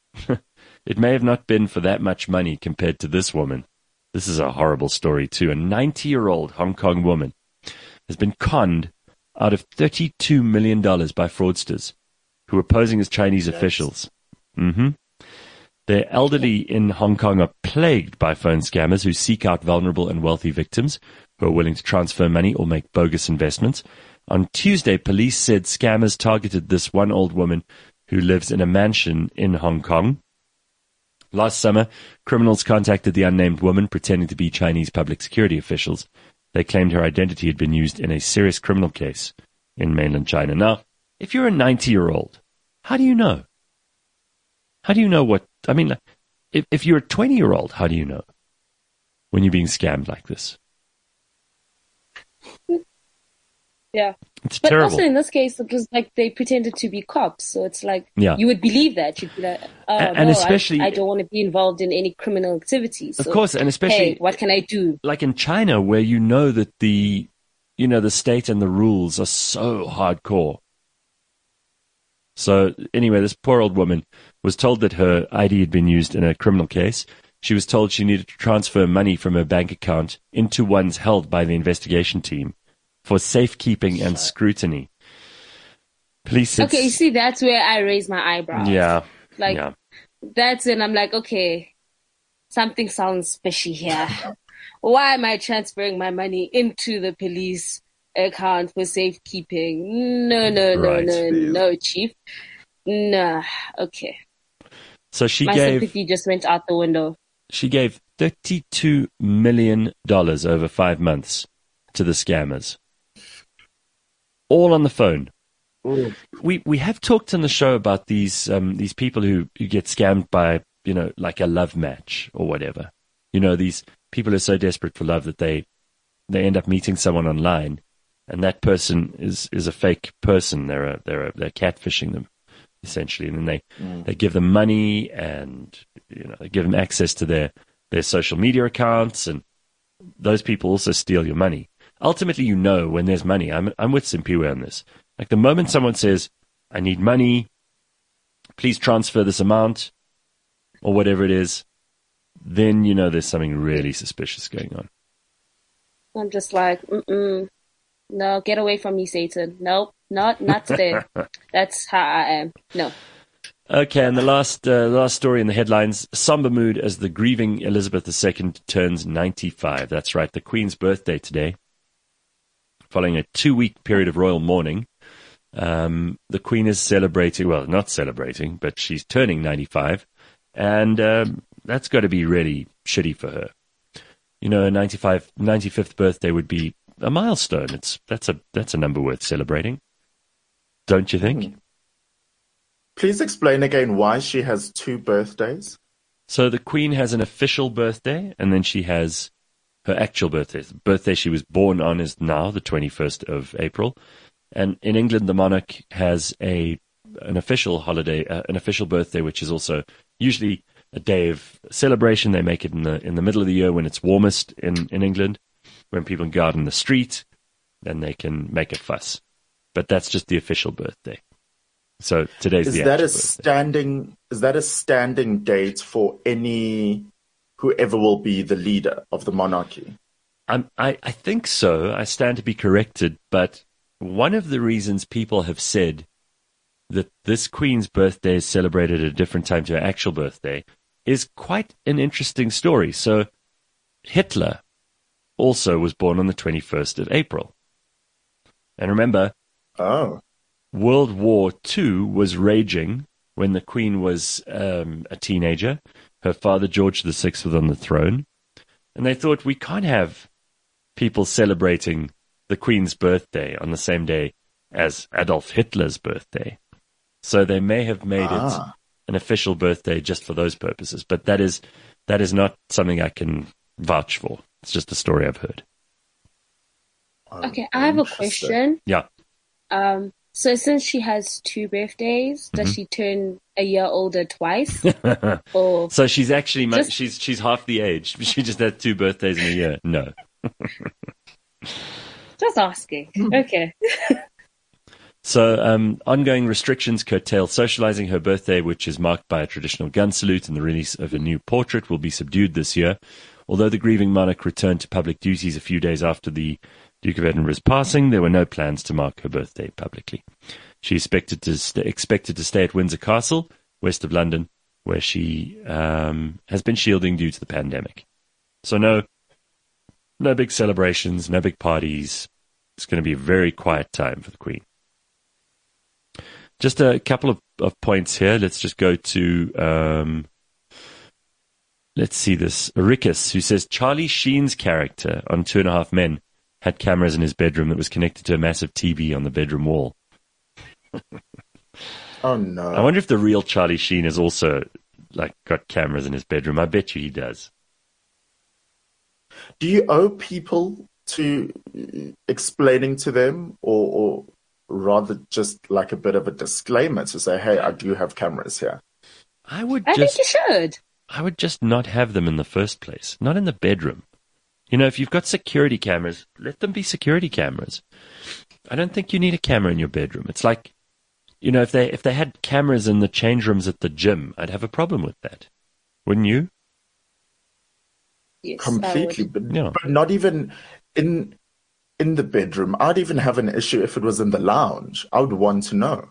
it may have not been for that much money compared to this woman. This is a horrible story too. A ninety-year-old Hong Kong woman has been conned out of thirty-two million dollars by fraudsters who are posing as Chinese Yes. officials. Mm-hmm. The elderly in Hong Kong are plagued by phone scammers who seek out vulnerable and wealthy victims who are willing to transfer money or make bogus investments. On Tuesday, police said scammers targeted this one old woman who lives in a mansion in Hong Kong. Last summer, criminals contacted the unnamed woman pretending to be Chinese public security officials. They claimed her identity had been used in a serious criminal case in mainland China. Now, if you're a ninety-year-old, how do you know? How do you know what... I mean, if, if you're a twenty-year-old, how do you know when you're being scammed like this? Yeah. It's but terrible. also in this case, it was like they pretended to be cops. So it's like, yeah. you would believe that. You'd be like, oh, and, no, and especially, I, I don't want to be involved in any criminal activities. So, of course, and especially, hey, what can I do? Like in China, where you know that the, you know, the state and the rules are so hardcore. So anyway, this poor old woman was told that her I D had been used in a criminal case. She was told she needed to transfer money from her bank account into ones held by the investigation team for safekeeping and scrutiny. Police. Okay, you see, that's where I raise my eyebrows. Yeah. Like, yeah. that's when I'm like, okay, something sounds fishy here. Why am I transferring my money into the police account for safekeeping? No, no, no, Right. no, no, chief. Nah, okay. So she my gave. sympathy just went out the window. She gave thirty-two million dollars over five months to the scammers. All on the phone. Ooh. We we have talked on the show about these um, these people who, who get scammed by, you know, like a love match or whatever. You know, these people are so desperate for love that they they end up meeting someone online, and that person is, is a fake person. They're a, they're a, they're catfishing them, essentially, and then they, mm. they give them money, and you know, they give them access to their, their social media accounts, and those people also steal your money. Ultimately, you know when there's money. I'm I'm with Simpiwe on this. Like the moment someone says, "I need money, please transfer this amount," or whatever it is, then you know there's something really suspicious going on. I'm just like, mm-mm. No, get away from me, Satan. Nope, not not today. That's how I am. No. Okay, and the last uh, last story in the headlines, somber mood as the grieving Elizabeth the Second turns ninety-five. That's right, the Queen's birthday today. Following a two-week period of royal mourning, um, the Queen is celebrating, well, not celebrating, but she's turning ninety-five, and um, that's got to be really shitty for her. You know, a ninety-five, ninety-fifth birthday would be a milestone. It's that's a that's a number worth celebrating, don't you think? Hmm. Please explain again why she has two birthdays. So the Queen has an official birthday, and then she has her actual birthday. The birthday she was born on is now the twenty-first of April. And in England, the monarch has a an official holiday, uh, an official birthday, which is also usually a day of celebration. They make it in the in the middle of the year when it's warmest in, in England, when people can go out in the street, then they can make a fuss. But that's just the official birthday. So today's is the that a birthday. standing is that a standing date for any whoever will be the leader of the monarchy? I'm, I I think so. I stand to be corrected, but one of the reasons people have said that this Queen's birthday is celebrated at a different time to her actual birthday is quite an interesting story. So Hitler also was born on the twenty-first of April. And remember, oh. World War Two was raging when the Queen was um, a teenager. Her father, George the Sixth, was on the throne. And they thought, we can't have people celebrating the Queen's birthday on the same day as Adolf Hitler's birthday. So they may have made ah. it an official birthday just for those purposes. But that is that is not something I can vouch for. It's just a story I've heard. Oh, okay, I have a question. Yeah. Um. So since she has two birthdays, does mm-hmm. she turn a year older twice? Or so she's actually just... she's she's half the age. She just had two birthdays in a year. No. Just asking. Okay. So um, ongoing restrictions curtail socializing. Her birthday, which is marked by a traditional gun salute and the release of a new portrait, will be subdued this year. Although the grieving monarch returned to public duties a few days after the Duke of Edinburgh's passing, there were no plans to mark her birthday publicly. She expected to st- expected to stay at Windsor Castle, west of London, where she um, has been shielding due to the pandemic. So no, no big celebrations, no big parties. It's going to be a very quiet time for the Queen. Just a couple of, of points here. Let's just go to, um, let's see this. Rickus, who says Charlie Sheen's character on Two and a Half Men had cameras in his bedroom that was connected to a massive T V on the bedroom wall. Oh, no. I wonder if the real Charlie Sheen is also like got cameras in his bedroom. I bet you he does. Do you owe people to explaining to them, or, or rather just like a bit of a disclaimer to say, hey, I do have cameras here? I would I just, think you should. I would just not have them in the first place, not in the bedroom. You know, if you've got security cameras, let them be security cameras. I don't think you need a camera in your bedroom. It's like, you know, if they if they had cameras in the change rooms at the gym, I'd have a problem with that. Wouldn't you? Yes, Completely, but, Yeah. but not even in in the bedroom. I'd even have an issue if it was in the lounge. I would want to know.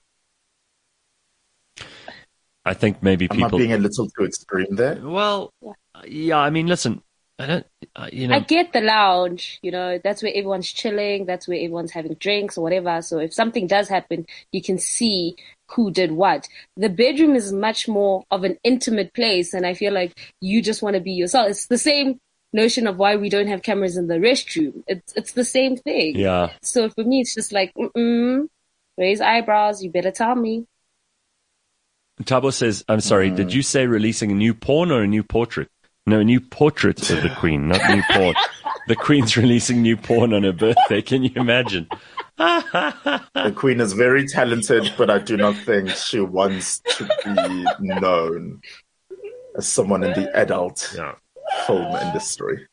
I think maybe Am people. I being a little too extreme there? Well, yeah. I mean, listen. I don't. Uh, you know. I get the lounge, you know, that's where everyone's chilling, that's where everyone's having drinks or whatever. So if something does happen, you can see who did what. The bedroom is much more of an intimate place, and I feel like you just want to be yourself. It's the same notion of why we don't have cameras in the restroom. It's it's the same thing. Yeah. So for me, it's just like, mm-mm, raise eyebrows, you better tell me. Tabo says, I'm sorry, Mm. did you say releasing a new porn or a new portrait? No, a new portrait of the Queen, not new porn. The Queen's releasing new porn on her birthday. Can you imagine? The Queen is very talented, but I do not think she wants to be known as someone in the adult Yeah. film industry.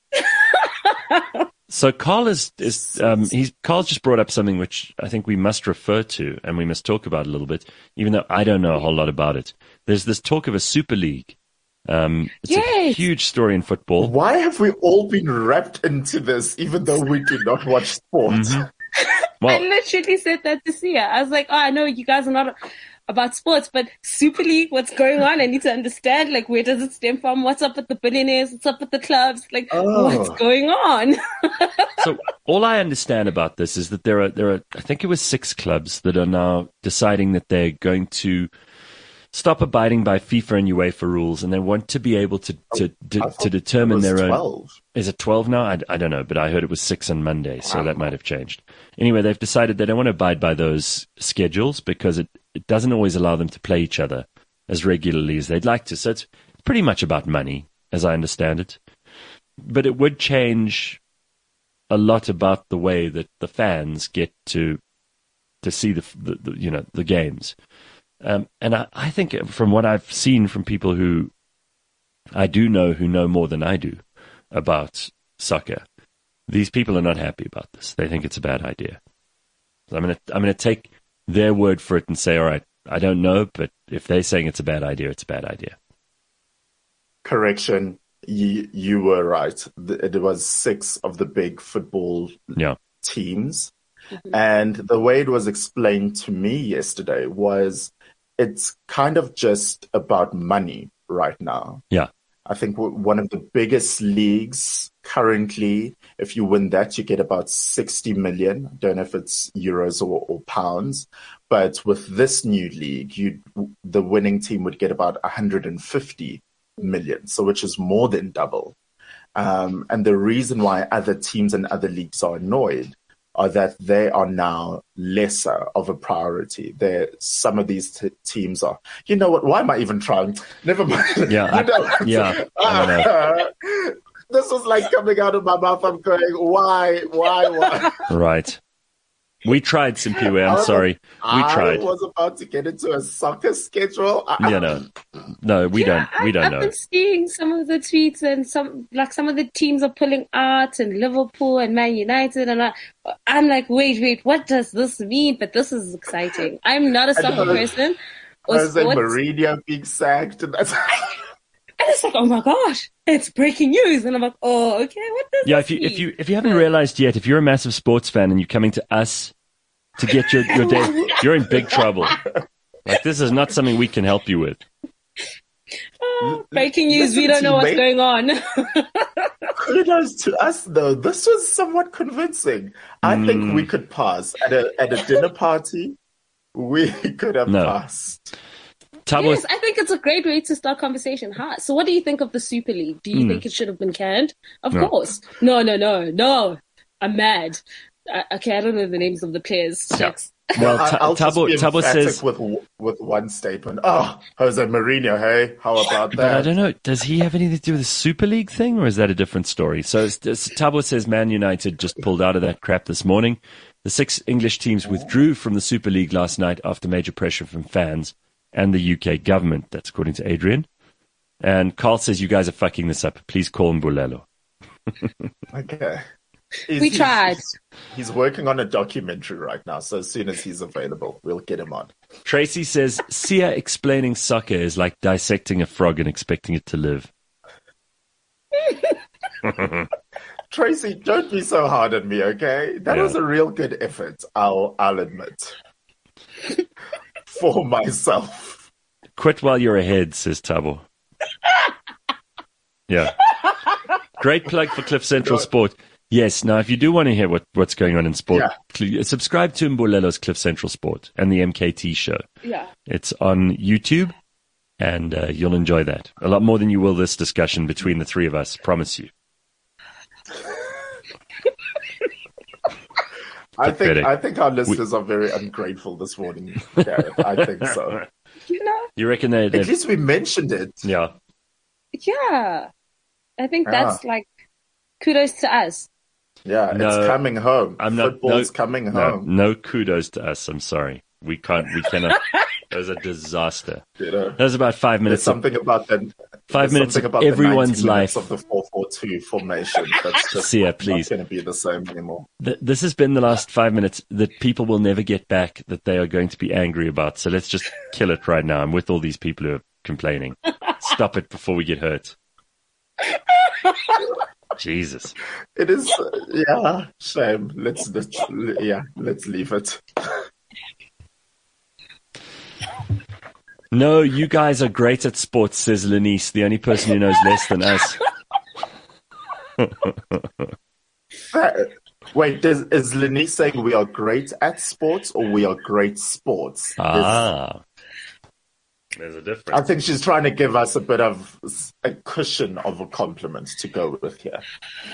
So Carl is, is um, he's Carl's just brought up something which I think we must refer to and we must talk about a little bit, even though I don't know a whole lot about it. There's this talk of a Super League. Um, it's a Yes. huge story in football. Why have we all been wrapped into this, even though we do not watch sports? Mhm. I Well, literally said that to Sia. I was like, oh, I know you guys are not about sports, but Super League, what's going on? I need to understand, like, where does it stem from? What's up with the billionaires? What's up with the clubs? Like, Oh. what's going on? so all I understand about this is that there are there are I think it was six clubs that are now deciding that they're going to stop abiding by FIFA and UEFA rules, and they want to be able to to to, I thought to determine it was their own. twelve. Is it twelve now? I, I don't know, but I heard it was six on Monday, so that might have changed. Anyway, they've decided they don't want to abide by those schedules because it, it doesn't always allow them to play each other as regularly as they'd like to. So it's pretty much about money, as I understand it. But it would change a lot about the way that the fans get to to see the, the, the you know the games. Um, and I, I think from what I've seen from people who I do know who know more than I do about soccer, these people are not happy about this. They think it's a bad idea. So I'm going to I'm going to take their word for it and say, all right, I don't know, but if they're saying it's a bad idea, it's a bad idea. Correction, you, you were right. It was six of the big football Yeah. teams. And the way it was explained to me yesterday was it's kind of just about money right now. Yeah. I think w- one of the biggest leagues currently, if you win that, you get about sixty million. I don't know if it's euros or, or pounds, but with this new league, you the winning team would get about one hundred fifty million, so which is more than double. Um, and the reason why other teams and other leagues are annoyed are that they are now lesser of a priority. There, some of these t- teams are. You know what? Why am I even trying? Never mind. Yeah, You know what? yeah, I don't know. This was like coming out of my mouth. I'm going, why, why, why? Right. We tried, Simpiwe. I'm However, sorry. We tried. I was about to get into a soccer schedule. You know, no, we Yeah, don't. We I- don't I've know. been seeing some of the tweets, and some like some of the teams are pulling out, and Liverpool and Man United, and I, I'm like, wait, wait, what does this mean? But this is exciting. I'm not a soccer know. person or Jose sports, Mourinho being sacked, and that's and it's like, oh my gosh, it's breaking news, and I'm like, oh, okay, what does Yeah, this if you mean? if you if you haven't realized yet, if you're a massive sports fan and you're coming to us to get your your day, you're in big trouble. Like, this is not something we can help you with. Oh, breaking news, we Listen, don't know what's teammate. going on. kudos to us, though. This was somewhat convincing. I Mm. think we could pass at a at a dinner party. We could have No. passed. Tabo, Yes, I think it's a great way to start conversation. Huh? So what do you think of the Super League? Do you Hmm. think it should have been canned? Of No. course. No, no, no, no. I'm mad. Uh, okay, I don't know the names of the players. Shucks. Well, I- Ta- I'll just Tabo, be Tabo emphatic says, with with one statement. Oh, Jose Mourinho, hey, how about that? but I don't know, does he have anything to do with the Super League thing, or is that a different story? So it's- it's- Tabo says Man United just pulled out of that crap this morning. The six English teams withdrew from the Super League last night after major pressure from fans and the U K government. That's according to Adrian. And Carl says, you guys are fucking this up. Please call Mbulelo. Okay. He's, We he's- tried. He's working on a documentary right now, so as soon as he's available, we'll get him on. Tracy says, Sia explaining soccer is like dissecting a frog and expecting it to live. Tracy, don't be so hard on me, okay? That Yeah. was a real good effort, I'll, I'll admit. For myself. Quit while you're ahead, says Tabo. Yeah. Great plug for Cliff Central Sport. Yes, now if you do want to hear what, what's going on in sport, cl- subscribe to Mbulelo's Cliff Central Sport and the M K T show. Yeah. It's on YouTube, and uh, you'll enjoy that. A lot more than you will this discussion between the three of us, promise you. I think Pathetic. I think our listeners are very ungrateful this morning, Gareth. I think so. You know? You reckon they... At they least we mentioned it. yeah. Yeah. I think Yeah. that's like kudos to us. Yeah, No, it's coming home. I'm not- Football's no, coming No, home. no kudos to us. I'm sorry. We can't, we cannot. That was a disaster. You know, That was about five there's minutes of something about that. Five there's minutes something of about the everyone's ninety life. minutes of the four four two formation. That's just Sia, please. not going to be the same anymore. Th- This has been the last five minutes that people will never get back, that they are going to be angry about. So let's just kill it right now. I'm with all these people who are complaining. Stop it before we get hurt. Jesus. It is, uh, yeah, shame. Let's, let's, yeah, let's leave it. No, you guys are great at sports, says Lenice, the only person who knows less than us. Uh, Wait, does, is Lenice saying we are great at sports or we are great sports? There's- Ah. There's a I difference. think she's trying to give us a bit of a cushion of a compliment to go with here.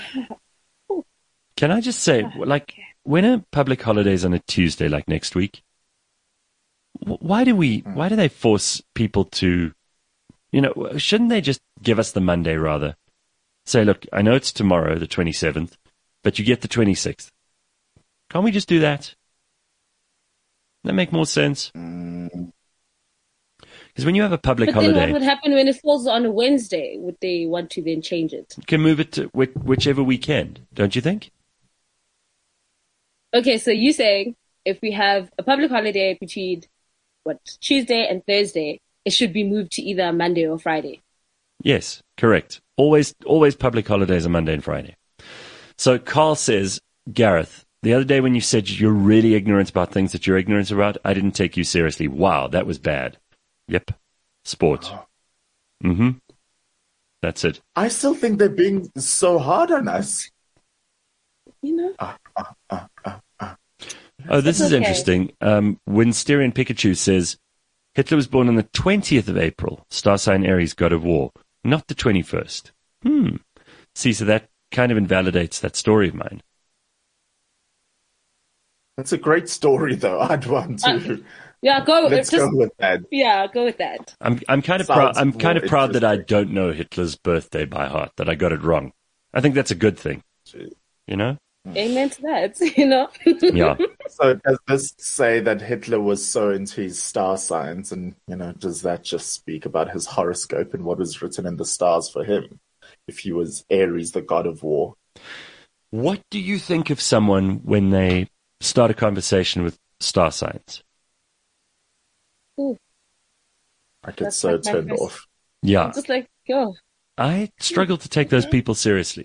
Can I just say, like, when a public holiday is on a Tuesday, like next week, wh- why do we, why do they force people to, you know, shouldn't they just give us the Monday rather? Say, look, I know it's tomorrow, the twenty-seventh, but you get the twenty-sixth. Can't we just do that? That make more sense? Because when you have a public But then holiday, what would happen when it falls on a Wednesday? Would they want to then change it? you can move it to whi- whichever weekend, don't you think? Okay, so you're saying if we have a public holiday between what Tuesday and Thursday, it should be moved to either Monday or Friday. Yes, correct. Always, always public holidays are Monday and Friday. So Carl says, Gareth, the other day when you said you're really ignorant about things that you're ignorant about, I didn't take you seriously. Wow, that was bad. Yep. Sport. Mm-hmm. That's it. I still think they're being so hard on us. You know? Oh, this It's is okay. interesting. Um, Winsterian Pikachu says, Hitler was born on the twentieth of April, star sign Aries, god of war, not the twenty-first. Hmm. See, so that kind of invalidates that story of mine. That's a great story, though. I'd want to. Yeah, go. Let's just, go with that. Yeah, go with that. I'm I'm kind of Sounds proud. I'm kind of more proud that I interesting. don't know Hitler's birthday by heart. That I got it wrong. I think that's a good thing. You know? Amen to that. You know. Yeah. So does this say that Hitler was so into his star signs, and you know, does that just speak about his horoscope and what was written in the stars for him? If he was Aries, the god of war. What do you think of someone when they start a conversation with star signs? I get That's so like my turned first- off. Yeah, Just like, yo, I struggle to take those people seriously.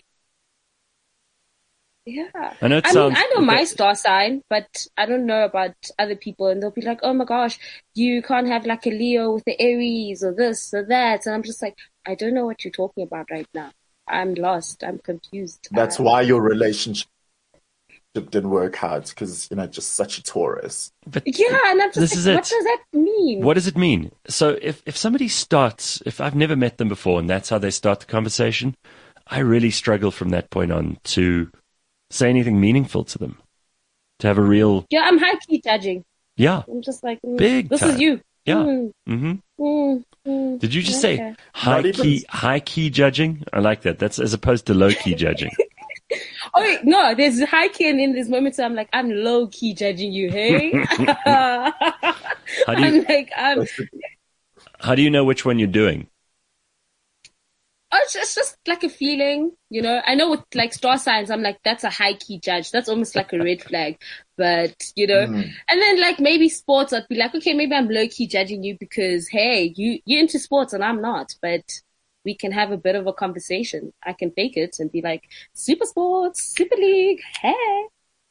yeah. I know it I sounds. mean, I know my star sign, but I don't know about other people, and they'll be like, "Oh my gosh, you can't have like a Leo with the Aries or this or that," and I'm just like, I don't know what you're talking about right now. I'm lost. I'm confused. That's Uh, why your relationship didn't work out, because you know, just such a Taurus. But Yeah, and I'm just This like, is it. what does that mean? what does it mean? So if if somebody starts, if I've never met them before, and that's how they start the conversation, I really struggle from that point on to say anything meaningful to them. to have a real. Yeah, I'm high key judging. Yeah. I'm just like, mm, Big this time. is you. Yeah. Mm, Mm-hmm. mm, mm, Did you just okay. say high Not key, even- high key judging? I like that. That's as opposed to low key judging. Oh wait, no, there's high key, and in this moment, so I'm like, I'm low key judging you. Hey, How do I'm you, like, I'm. how do you know which one you're doing? Oh, it's just, it's just like a feeling, you know. I know with like star signs, I'm like, that's a high key judge. That's almost like a red flag. But, you know, Mm. and then like maybe sports, I'd be like, okay, maybe I'm low key judging you because, hey, you, you're into sports and I'm not. But we can have a bit of a conversation. I can fake it and be like, super sports, super league, hey.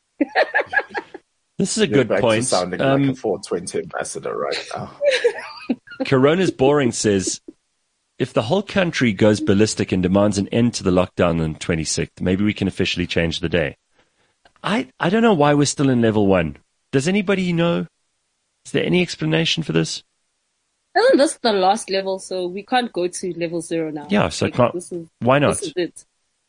This is a You're good back to point. sounding Um, like a four twenty ambassador right now. Corona's Boring says, if the whole country goes ballistic and demands an end to the lockdown on the twenty-sixth, maybe we can officially change the day. I, I don't know why we're still in level one. Does anybody know? Is there any explanation for this? Isn't this the last level? So we can't go to level zero now. Yeah, so Like, can't, this is, why not? this is it.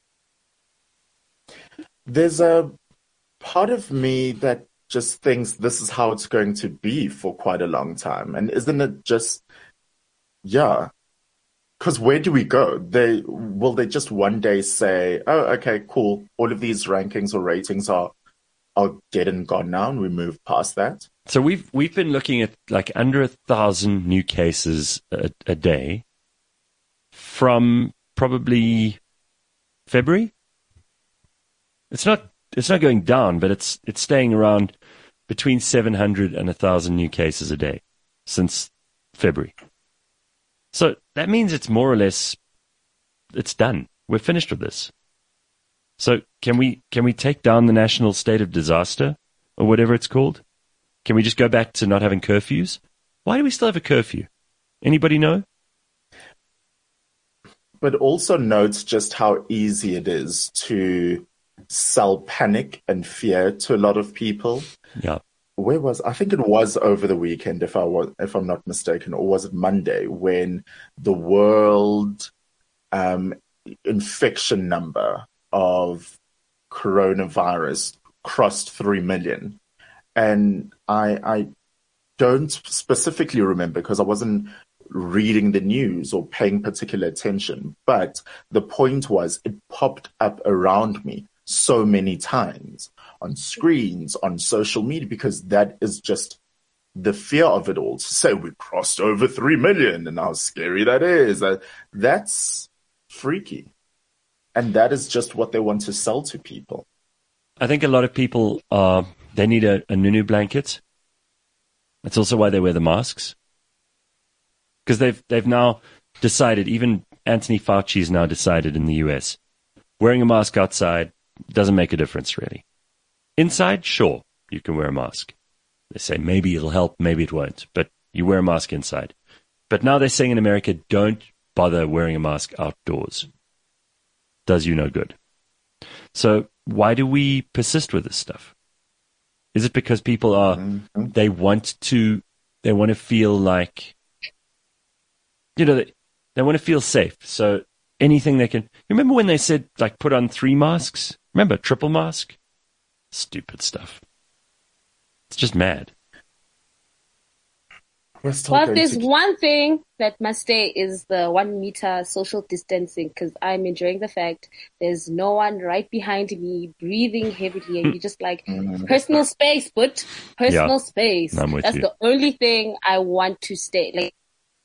There's a part of me that just thinks this is how it's going to be for quite a long time. And isn't it just, yeah. Because where do we go? They will they just one day say, "Oh, okay, cool. All of these rankings or ratings are are dead and gone now, and we move past that." So we've we've been looking at like under a thousand new cases a, a day from probably February. It's not it's not going down, but it's it's staying around between seven hundred and a thousand new cases a day since February. So that means it's more or less it's done. We're finished with this. So can we can we take down the national state of disaster or whatever it's called? Can we just go back to not having curfews? Why do we still have a curfew? Anybody know? But also notes just how easy it is to sell panic and fear to a lot of people. Yeah. Where was I think it was over the weekend, if I was if I'm not mistaken, or was it Monday when the world um, infection number of coronavirus crossed three million, and I I don't specifically remember because I wasn't reading the news or paying particular attention, but the point was it popped up around me so many times on screens, on social media, because that is just the fear of it all. To say we crossed over three million and how scary that is, uh, that's freaky. And that is just what they want to sell to people. I think a lot of people are, they need a, a Nunu blanket. That's also why they wear the masks. Because they've, they've now decided, even Anthony Fauci's now decided in the U S, wearing a mask outside doesn't make a difference, really. Inside, sure, you can wear a mask. They say maybe it'll help, maybe it won't, but you wear a mask inside. But now they're saying in America, don't bother wearing a mask outdoors. Does you no good. So why do we persist with this stuff? Is it because people are, mm-hmm. they want to, they want to feel like, you know, they, they want to feel safe. So anything they can, remember when they said, like, put on three masks? Remember, triple mask? Stupid stuff. It's just mad. Well, if there's to... one thing that must stay is the one meter social distancing, because I'm enjoying the fact there's no one right behind me breathing heavily, and you're just like, personal space, but personal yeah, space. I'm with That's you. the only thing I want to stay. Like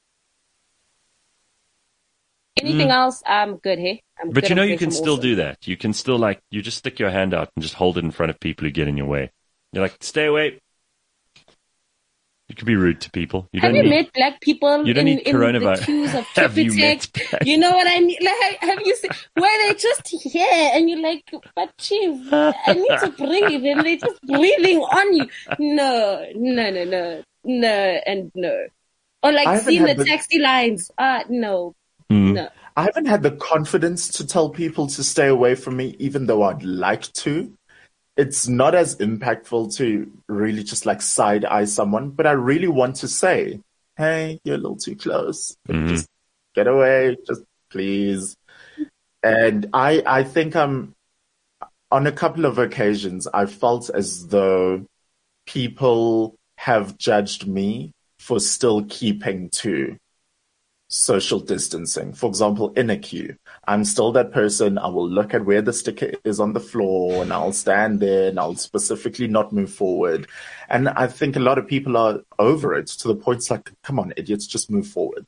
anything mm. else, I'm good. Hey, I'm but good. you know, I'm you can still awesome. do that. You can still like you just stick your hand out and just hold it in front of people who get in your way. You're like, stay away. You could be rude to people. You have don't you need, met black people you don't in, need in coronavirus. the queues of have you, Capitec? You know what I mean? Like, have you seen where they just here and you're like, but chief, I need to breathe, and they're just breathing on you. No, no, no, no, no, and no. Or like seeing the, the taxi lines. Ah, uh, no, mm. no. I haven't had the confidence to tell people to stay away from me, even though I'd like to. It's not as impactful to really just like side eye someone, but I really want to say, hey, you're a little too close. Mm-hmm. Just get away, just please. And I, I think I'm, on a couple of occasions, I felt as though people have judged me for still keeping to social distancing. For example, in a queue, I'm still that person. I will look at where the sticker is on the floor and I'll stand there and I'll specifically not move forward. And I think a lot of people are over it to the point it's like, come on, idiots, just move forward.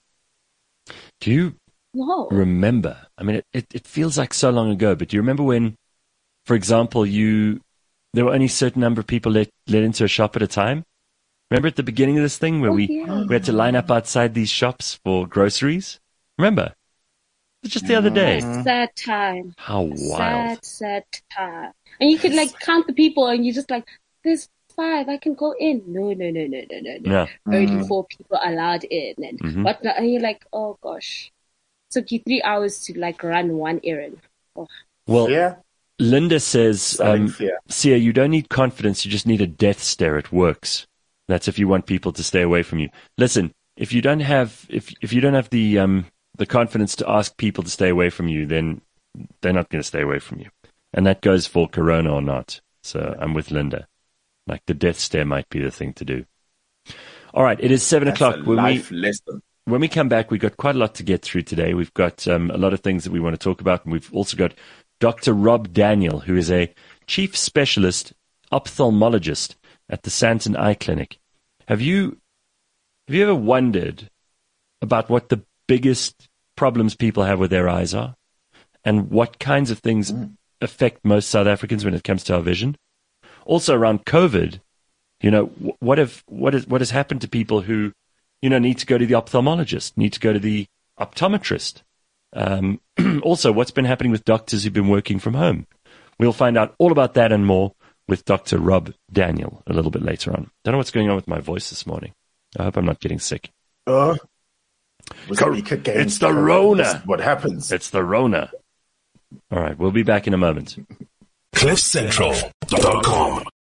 Do you Whoa. remember? I mean, it, it, it feels like so long ago, but do you remember when, for example, you there were only a certain number of people let, let into a shop at a time? Remember at the beginning of this thing where Oh, we, yeah. we had to line up outside these shops for groceries? Remember? It was just the other day. Sad time. How wild. Sad, sad time. And you could like count the people and you just like, there's five, I can go in. No, no, no, no, no, no, no. Yeah. Only four people allowed in. And Mhm. whatnot. And you're like, oh gosh. It took you three hours to like run one errand. Oh. Well, Yeah. Linda says, Selling um, fear. Sia, you don't need confidence. You just need a death stare. It works. That's if you want people to stay away from you. Listen, if you don't have if if you don't have the um the confidence to ask people to stay away from you, then they're not going to stay away from you, and that goes for Corona or not. So I'm with Linda. Like the death stare might be the thing to do. All right, it is seven That's o'clock. a When we life lesson. when we come back, we've got quite a lot to get through today. We've got um, a lot of things that we want to talk about, and we've also got Doctor Rob Daniel, who is a chief specialist ophthalmologist at the Santon Eye Clinic. Have you have you ever wondered about what the biggest problems people have with their eyes are, and what kinds of things mm. affect most South Africans when it comes to our vision? Also around COVID, you know, what have what is what has happened to people who, you know, need to go to the ophthalmologist, need to go to the optometrist? Um, also, what's been happening with doctors who've been working from home? We'll find out all about that and more with Doctor Rob Daniel a little bit later on. Don't know what's going on with my voice this morning. I hope I'm not getting sick. Uh, Cor- it's the Rona. What happens? It's the Rona. All right, we'll be back in a moment. cliff central dot com